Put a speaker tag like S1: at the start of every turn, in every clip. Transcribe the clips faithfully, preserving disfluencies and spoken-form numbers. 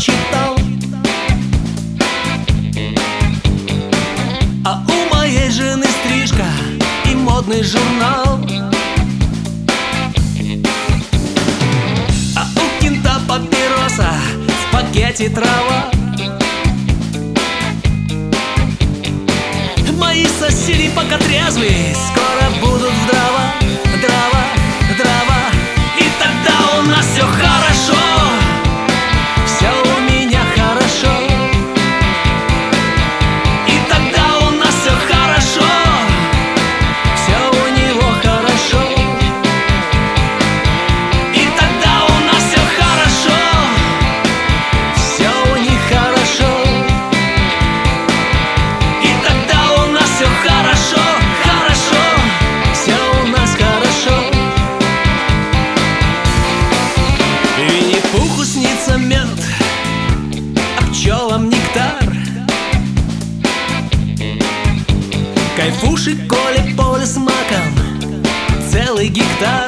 S1: читал. А у моей жены стрижка и модный журнал. А у кента папироса, в пакете трава. Мои соседи пока трезвые, скоро будут в дрова, дрова, дрова. И тогда у нас все хорошо, все у меня хорошо. И тогда у нас все хорошо, все у него хорошо. И тогда у нас все хорошо, все у них хорошо. И тогда у нас все хорошо, хорошо, все у нас хорошо. Винни-Пуху снится мед, а пчелам нектар. Кайфуши Коле поле с маком, целый гектар.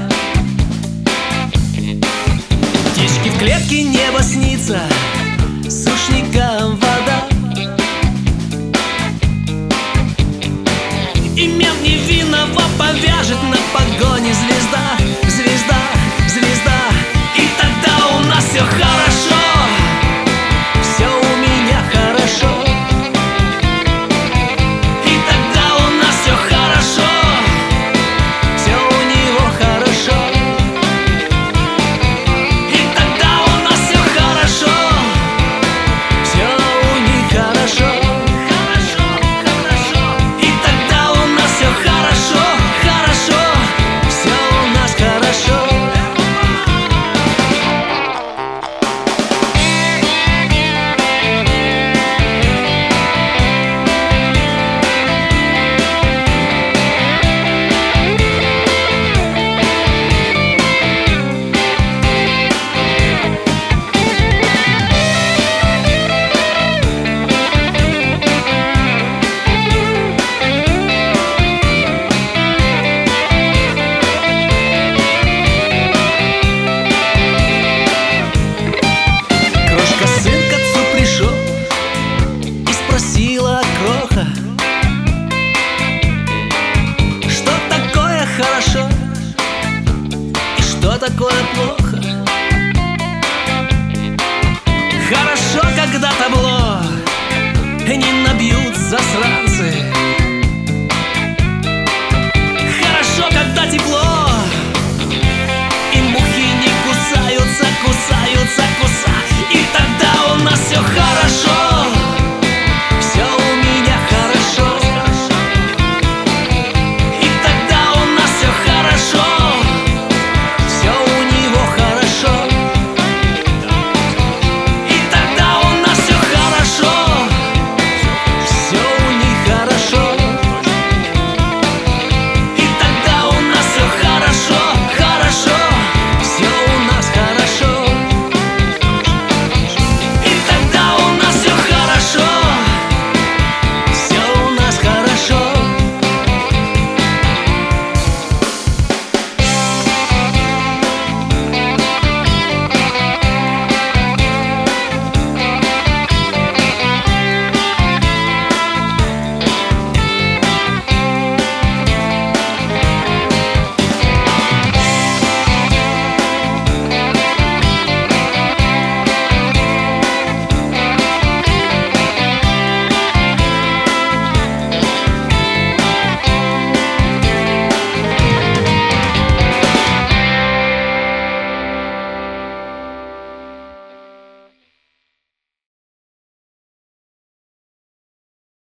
S1: Птички в клетке, небо снится, сушникам вода. И мент невинного повяжет на погоне звезда, звезда, звезда. И тогда у нас все хорошо, все у меня хорошо. И тогда у нас все хорошо, все у него хорошо. И тогда у нас все хорошо, все у них хорошо. Хорошо, хорошо. И тогда у нас все хорошо, хорошо, все у нас хорошо. Крошка сын к отцу пришел и спросила кроха, что такое хорошо и что такое плохо. Хорошо, когда табло не набьют засранцы,